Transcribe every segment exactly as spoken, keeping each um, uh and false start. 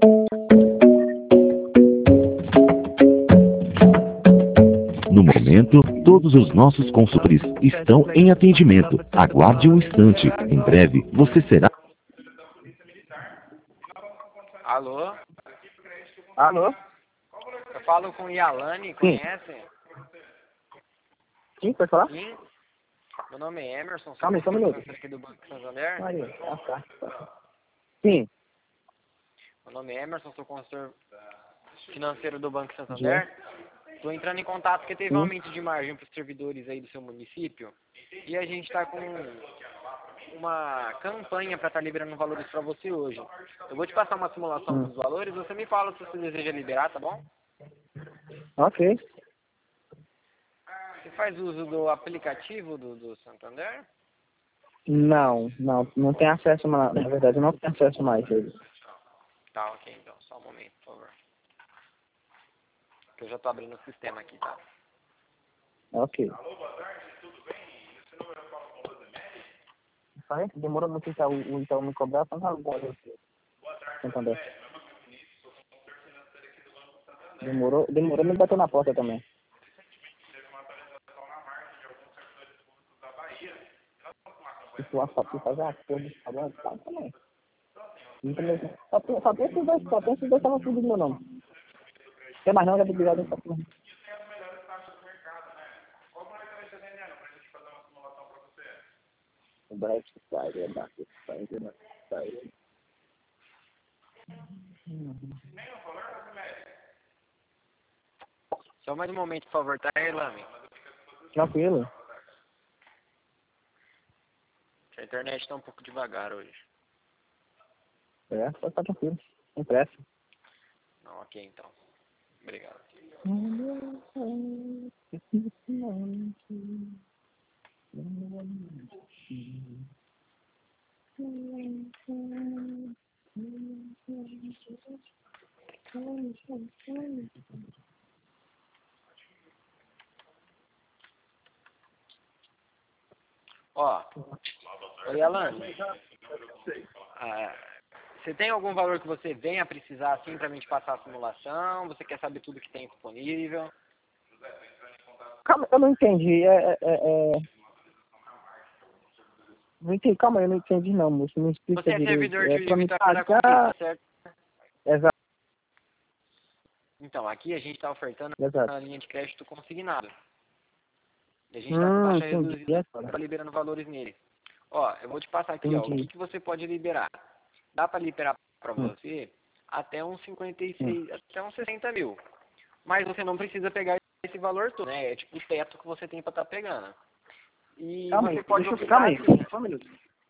No momento, todos os nossos consultores estão em atendimento. Aguarde um instante. Em breve, você será... Alô? Alô? Eu falo com Yalane, Sim. conhece? Sim, pode falar? Sim. Meu nome é Emerson, sou Calma aí, só um minuto. aqui do Banco Santander. Aí, ah, tá. Sim. Meu nome é Emerson, sou consultor financeiro do Banco Santander. Estou entrando em contato porque teve um Sim. aumento de margem para os servidores aí do seu município. E a gente está com uma campanha para estar liberando valores para você hoje. Eu vou te passar uma simulação Hum. dos valores, você me fala se você deseja liberar, tá bom? Ok. Você faz uso do aplicativo do, do Santander? Não, não, não tem acesso mais. Na verdade, eu não tenho acesso mais a ele. Tá, ok, então. Só um momento, por favor. Que eu já tô abrindo o sistema aqui, tá? Ok. Parece que demorou muito o Itaú, o Itaú me cobrar, então agora. Santander. Demorou, demorou, me bateu na porta também. Se o asfalto fazer a cor do salão, tá também. Só tem, só tem esses dois, só tem esses dois salões tudo do meu nome. Tem mais não, já obrigado essa porra. O Black Friday, o Black Friday, o Black Friday. Só mais um momento, por favor, tá, Erlame? Tranquilo. A internet tá um pouco devagar hoje. É, só tá tranquilo. Sem pressa. Não, ok, então. Obrigado. Ó, oi, Alane. Ah, você tem algum valor que você venha precisar, assim, pra mim te passar a simulação? Você quer saber tudo que tem disponível? Calma, eu não entendi. É, é, é... Não entendi. Calma, eu não entendi não, moço. Não explica Você é direito. servidor É de pra me Vitória da pagar... Conquista, certo? Exato, Então, aqui a gente está ofertando exato. a linha de crédito consignado. E a gente está com Hum, taxa entendi. reduzida, Agora. tá liberando valores nele. Ó, eu vou te passar aqui, ó, o Entendi. que, que você pode liberar. Dá para liberar para Hum, você até uns cinquenta e hum. seis, até uns sessenta mil. Mas você não precisa pegar esse valor todo, né? É tipo o teto que você tem para estar pegando. E Calma você aí, pode deixa eu... optar Calma aí, assim. só um minuto.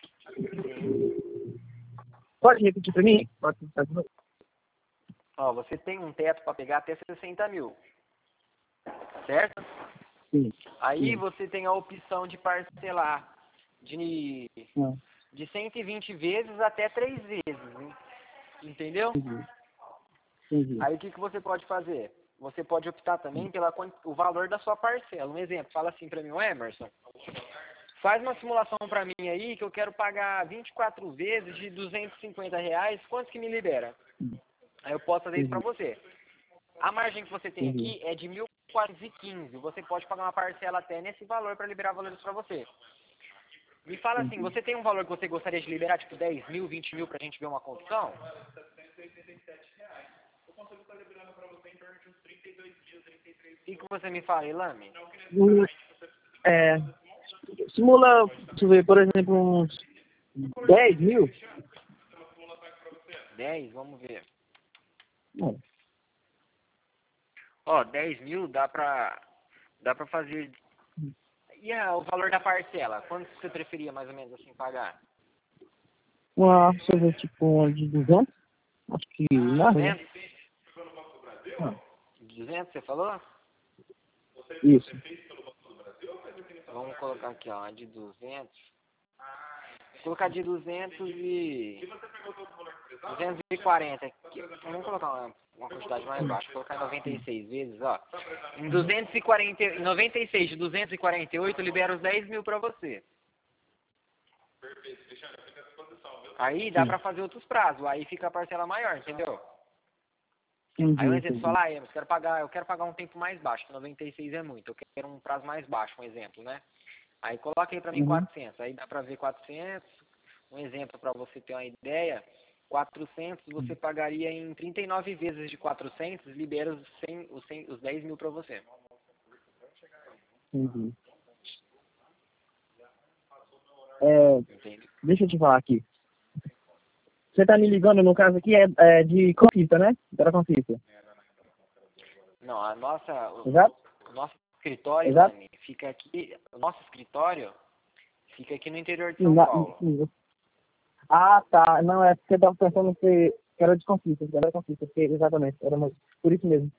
Pode repetir pra mim? Pode repetir de novo? Ó, você tem um teto para pegar até sessenta mil, certo? Sim. Aí Sim. você tem a opção de parcelar de, Hum, de cento e vinte vezes até três vezes, hein? Entendeu? Entendi. Entendi. Aí o que, que você pode fazer? Você pode optar também pelo o valor da sua parcela. Um exemplo, fala assim para mim, ô Emerson, faz uma simulação para mim aí que eu quero pagar vinte e quatro vezes de duzentos e cinquenta reais, quanto que me libera? Aí eu posso fazer isso para Entendi. você. A margem que você tem Entendi. aqui é de mil quatrocentos e quinze. Você pode pagar uma parcela até nesse valor para liberar valores para você. Me fala assim, Entendi. você tem um valor que você gostaria de liberar, tipo dez mil, vinte mil, pra gente ver uma condição? O que, que você me fala, Ilame? Hum, É, simula, deixa eu ver, por exemplo, uns dez mil. dez, vamos ver. Não. Ó, dez mil dá pra, dá pra fazer... E ah, o valor da parcela? Quanto você preferia, mais ou menos, assim, pagar? Uma, deixa eu ver, tipo, uma de duzentos. Acho que não, né? duzentos? duzentos, você falou? Isso. Vamos colocar aqui, ó, de duzentos. Vou colocar de duzentos e... duzentos e quarenta. Aqui. Vamos colocar uma, uma quantidade mais baixa. Vou colocar noventa e seis vezes, ó. Em duzentos e quarenta, em noventa e seis de duzentos e quarenta e oito, eu libero os dez mil pra você. Aí dá Sim. pra fazer outros prazos. Aí fica a parcela maior, entendeu? Entendi, Aí um exemplo, entendi. fala, ah, Emerson, quero pagar, eu quero pagar um tempo mais baixo, que noventa e seis é muito, eu quero um prazo mais baixo, um exemplo, né? Aí coloca aí pra mim Uhum. quatrocentos, aí dá pra ver quatrocentos, um exemplo pra você ter uma ideia, quatrocentos você pagaria em trinta e nove vezes de quatrocentos, libera os, cem, os, cem, os dez mil pra você. Entendi. É, Entende? deixa eu te falar aqui. Você tá me ligando, no caso aqui, é, é de confita, né? Era confita. Não, a nossa, o, Exato? o nosso escritório, Exato? Dani, fica aqui, o nosso escritório fica aqui no interior de Sim, São na- Paulo. sim. Ah, tá. Não, é porque eu tava pensando que que era de confita. Era de confita, porque, exatamente. Era uma- por isso mesmo.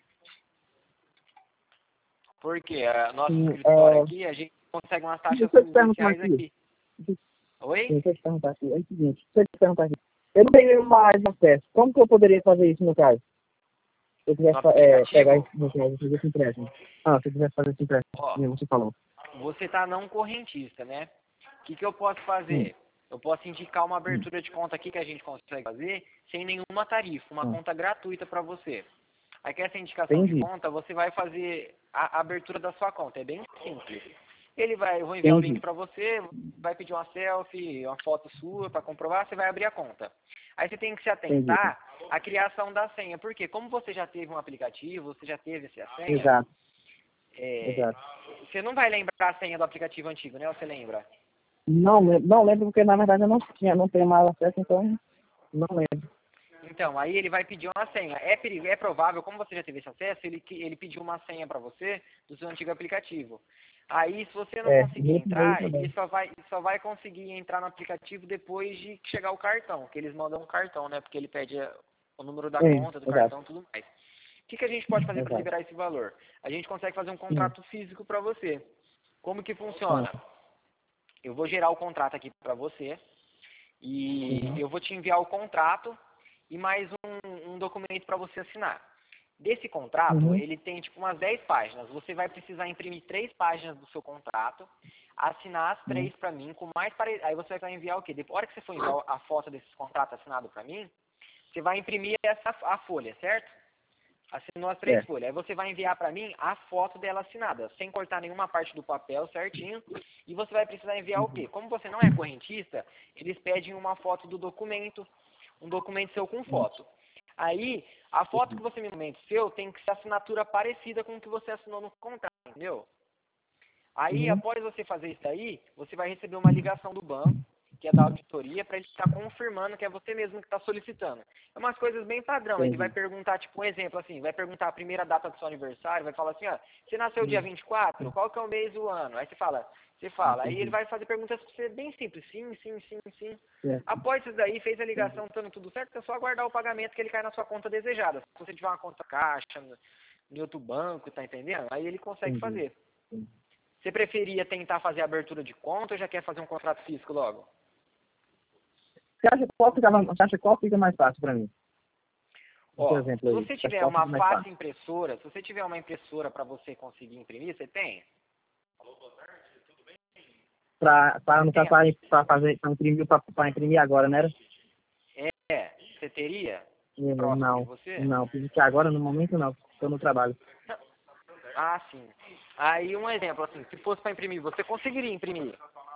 Porque a nosso Sim, escritório é, aqui, a gente consegue umas taxas deixa eu te perguntar preferenciais aqui. aqui. Sim, Oi? deixa eu te perguntar aqui. É o seguinte, deixa eu te perguntar aqui. Eu não tenho mais acesso. Como que eu poderia fazer isso no caso? Se eu No quisesse é, pegar aplicativo, esse, no caso, fazer esse empréstimo. Ah, se eu quisesse fazer esse empréstimo, ó, como você falou. você tá não correntista, né? O que, que eu posso Hum, fazer? Eu posso indicar uma hum, abertura de conta aqui que a gente consegue fazer sem nenhuma tarifa, uma ah, conta gratuita para você. Aí com essa indicação de entendi, conta, você vai fazer a abertura da sua conta. É bem simples. Ele vai, eu vou enviar o link entendi. para você, vai pedir uma selfie, uma foto sua para comprovar, você vai abrir a conta. Aí você tem que se Entendi. atentar à criação da senha, porque como você já teve um aplicativo, você já teve essa senha, Exato, é, exato. você não vai lembrar a senha do aplicativo antigo, né? Ou você lembra? Não, lem- não lembro porque na verdade eu não tinha, não tenho mais acesso, então não lembro. Então, aí ele vai pedir uma senha. É, perigo, é provável, como você já teve esse acesso, ele, que- ele pediu uma senha para você do seu antigo aplicativo. Aí, se você não É, conseguir nesse meio entrar, ele também. só vai, só vai conseguir entrar no aplicativo depois de chegar o cartão, que eles mandam um cartão, né? Porque ele pede eh, o número da Sim, conta, do exato, cartão e tudo mais. O que, que a gente pode fazer para exato. liberar esse valor? A gente consegue fazer um Hum, contrato físico para você. Como que ah, funciona? Eu vou gerar o contrato aqui para você e uhum, eu vou te enviar o contrato e mais um, um documento para você assinar. Desse contrato, uhum, ele tem tipo umas dez páginas. Você vai precisar imprimir três páginas do seu contrato, assinar as uhum, três para mim, com mais pare... aí você vai enviar o quê? Depois, a hora que você for enviar a foto desses contratos assinados para mim, você vai imprimir essa a folha, certo? Assinou as três certo. folhas. Aí você vai enviar para mim a foto dela assinada, sem cortar nenhuma parte do papel certinho. E você vai precisar enviar o Uhum, quê? Como você não é correntista, eles pedem uma foto do documento, um documento seu com uhum, foto. Aí, a foto que uhum, você me manda seu tem que ser assinatura parecida com o que você assinou no contrato, entendeu? Aí, uhum, após você fazer isso aí, você vai receber uma ligação do banco, que é da auditoria, para ele estar confirmando que é você mesmo que está solicitando. É umas coisas bem padrão. Ele vai entendi. perguntar, tipo, um exemplo assim, vai perguntar a primeira data do seu aniversário, vai falar assim, ó, você nasceu dia Uhum, vinte e quatro? Qual que é o mês do ano? Aí você fala, você fala. Aí ele entendi. vai fazer perguntas para você bem simples, sim, sim, sim, sim. Certo, Após isso daí, fez a entendi. ligação, estando tudo certo, é só aguardar o pagamento que ele cai na sua conta desejada. Se você tiver uma conta caixa, no- em outro banco, tá entendendo? Aí ele consegue Entendi. fazer. Entendi. Você preferia tentar fazer a abertura de conta ou já quer fazer um contrato físico logo? Você acha qual fica, você acha qual fica mais fácil para mim? Por Ó, exemplo se aí, você você acha tiver qual uma fica mais fácil fácil? impressora, se você tiver uma impressora para você conseguir imprimir, você tem? Para, para, Você no tem? caso, para fazer, para imprimir, para imprimir agora, né? É, você teria É, próximo de não, você? não, porque agora no momento não, estou no trabalho. Ah, sim. Aí um exemplo, assim, se fosse para imprimir, você conseguiria imprimir.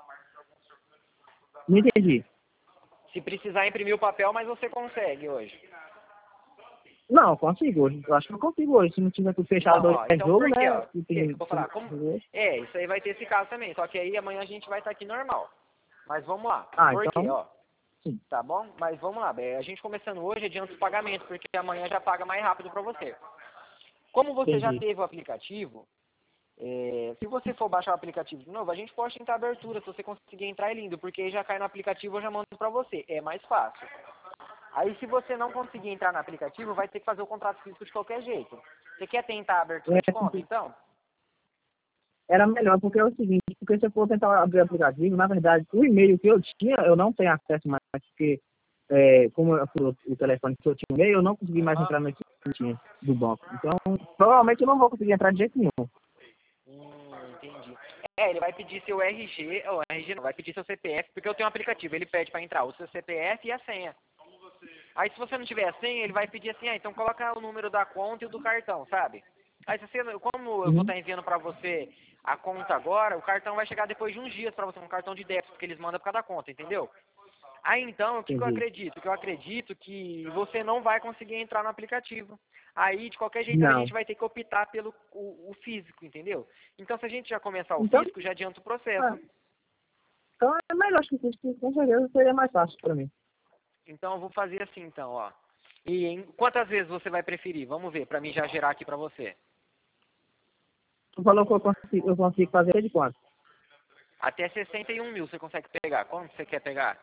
Não entendi. Se precisar imprimir o papel, mas você consegue hoje. Não, consigo hoje. Eu acho que eu consigo hoje. Se não tiver tudo Não, fechado hoje, ó, é então jogo, por quê, né? ó? Se Por que que tem, eu vou falar? Como... se- É, isso aí vai ter esse caso também, só que aí amanhã a gente vai estar aqui normal. Mas vamos lá. Ah, Por quê, então, ó? sim. Tá bom? Mas vamos lá, Bé. A gente começando hoje adianta o pagamento, porque amanhã já paga mais rápido para você. Como você já Entendi. teve o aplicativo, é, se você for baixar o aplicativo de novo, a gente pode tentar abertura. Se você conseguir entrar, é lindo, porque aí já cai no aplicativo, eu já mando para você. É mais fácil. Aí, se você não conseguir entrar no aplicativo, vai ter que fazer o contrato físico de qualquer jeito. Você quer tentar a abertura de É, conta, porque então? era melhor, porque é o seguinte, porque se eu for tentar abrir o aplicativo, na verdade, o e-mail que eu tinha, eu não tenho acesso mais, porque é, como eu, o, o telefone que eu tinha e-mail, eu não consegui mais Aham. entrar no que eu tinha do banco. Então, provavelmente eu não vou conseguir entrar de jeito nenhum. Hum, entendi. É, ele vai pedir seu R G, ou R G não, vai pedir seu C P F, porque eu tenho um aplicativo, ele pede para entrar o seu C P F e a senha. Aí se você não tiver senha, ele vai pedir assim, ah, então coloca o número da conta e o do cartão, sabe? Aí se você, como eu vou Uhum. estar enviando para você a conta agora, o cartão vai chegar depois de uns dias para você, um cartão de débito, porque eles mandam por causa da conta, entendeu? Aí então, o que, que eu Entendi. acredito? Que eu acredito que você não vai conseguir entrar no aplicativo. Aí, de qualquer jeito, a Não. gente vai ter que optar pelo o, o físico, entendeu? Então, se a gente já começar o Então, físico, já adianta o ah, processo. então é melhor, acho que isso, com certeza seria mais fácil para mim. Então, eu vou fazer assim, então, ó. E em quantas vezes você vai preferir? Vamos ver, para mim já gerar aqui para você. Tu falou que eu consigo, eu consigo fazer de quanto? Até sessenta e um mil você consegue pegar. Quanto você quer pegar?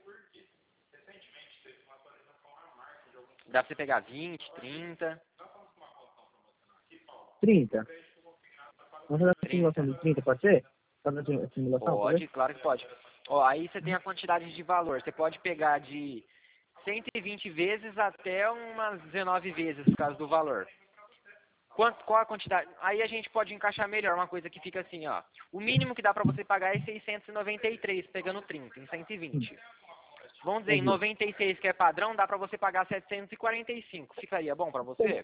Dá pra você pegar vinte, trinta, trinta. Vamos fazer a simulação trinta. de trinta, pode ser? Fazer a simulação, pode Pode, ser? claro que pode. Ó, aí você tem a quantidade de valor. Você pode pegar de cento e vinte vezes até umas dezenove vezes por causa do valor. Quanto, qual a quantidade? Aí a gente pode encaixar melhor uma coisa que fica assim, ó. O mínimo que dá pra você pagar é seiscentos e noventa e três, pegando trinta, em cento e vinte. Vamos dizer, em Entendi. noventa e seis, que é padrão, dá pra você pagar setecentos e quarenta e cinco. Ficaria bom pra você?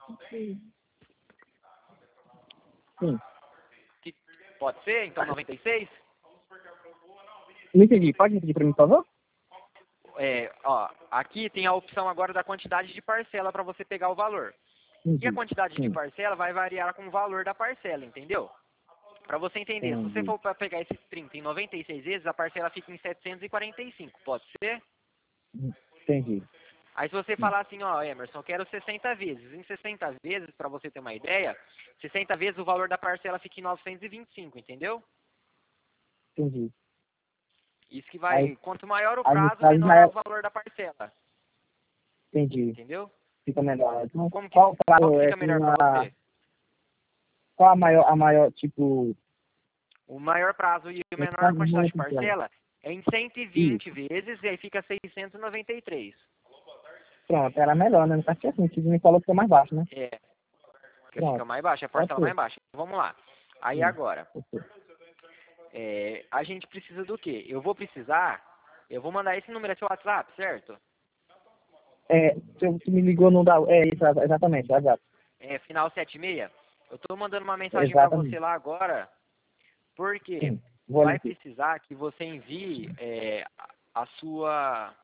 Sim. Que- Pode ser, então, noventa e seis? Não entendi. Pode repetir para mim, por favor? É, ó, aqui tem a opção agora da quantidade de parcela para você pegar o valor. E a Entendi. quantidade de Sim. parcela vai variar com o valor da parcela, entendeu? Para você entender, se você Entendi. for para pegar esses trinta em noventa e seis vezes, a parcela fica em setecentos e quarenta e cinco, pode ser? Entendi. Aí se você falar assim, ó, Emerson, eu quero sessenta vezes. Em sessenta vezes, para você ter uma ideia, sessenta vezes o valor da parcela fica em novecentos e vinte e cinco, entendeu? Entendi. Isso que vai, Aí, quanto maior o aí no prazo, caso menor já é é... o valor da parcela, Entendi. entendeu? Fica melhor. Então, Como que, qual qual que prazo é fica que melhor para uma... você? Qual a maior, a maior, tipo... O maior prazo e a menor quantidade de quantidade de minutos dela? parcela é em cento e vinte vezes e aí fica seiscentos e noventa e três. Pronto, era melhor, né? Não tá assim, você me falou que foi mais baixo, né? É, que fica Pronto, mais baixa, é a pode parcela mais ser. baixa. Vamos lá. Aí Sim, agora, pode ser. é, a gente precisa do quê? Eu vou precisar, eu vou mandar esse número, é seu WhatsApp, certo? É, se você me ligou, não dá... É, isso, exatamente, exato. É, final setenta e seis. Eu tô mandando uma mensagem para você Exatamente. lá agora, porque Sim, vou ali vai aqui. precisar que você envie é, a a sua...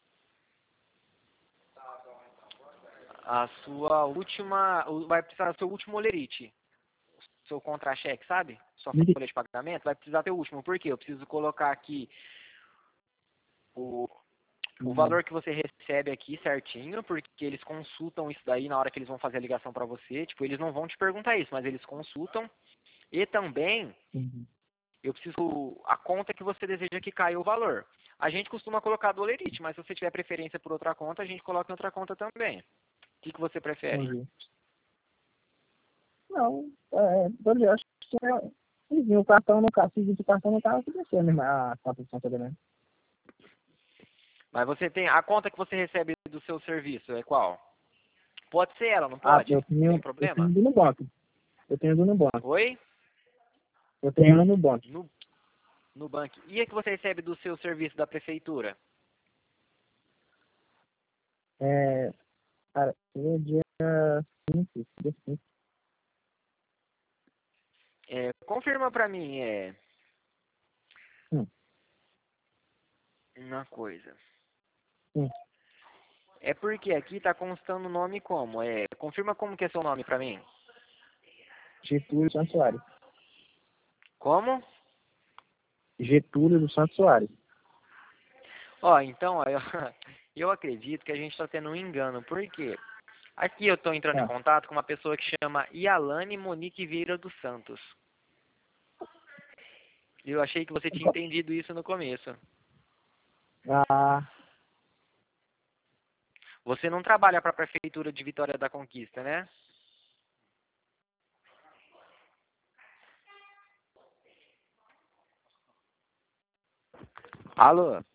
a sua última, vai precisar do seu último olerite, seu contra-cheque, sabe? Sua Me- folha de pagamento, vai precisar ter o último. Por quê? Eu preciso colocar aqui o, o valor que você recebe aqui certinho, porque eles consultam isso daí na hora que eles vão fazer a ligação para você. Tipo, eles não vão te perguntar isso, mas eles consultam. E também, Uhum. eu preciso a conta que você deseja que caia o valor. A gente costuma colocar do olerite, mas se você tiver preferência por outra conta, a gente coloca em outra conta também. O que, que você prefere? Entendi. Não, é, eu acho que é... Enfim, o cartão no carro, se o cartão no carro, podia ser mesmo a contribuição toda, né? Mas você tem a conta que você recebe do seu serviço é qual? Pode ser ela, não Ah, pode? eu tenho, Tem eu tenho problema? do Nubank. Eu tenho do Nubank. Oi? Eu tenho no Nubank. No, no banco. E a que você recebe do seu serviço da prefeitura? É, cara, é dia cinco, dia cinco. É, confirma pra mim, é. Hum, Uma coisa. hum. É porque aqui tá constando o nome como? É, confirma como que é seu nome pra mim. Getúlio Santos Soares. Como? Getúlio do Santos Soares. Ó, então, ó, eu, eu acredito que a gente tá tendo um engano. Por quê? Aqui eu tô entrando em Ah, contato com uma pessoa que chama Ialane Monique Vieira dos Santos. Eu achei que você tinha entendido isso no começo. ah, Você não trabalha para a Prefeitura de Vitória da Conquista, né? Alô?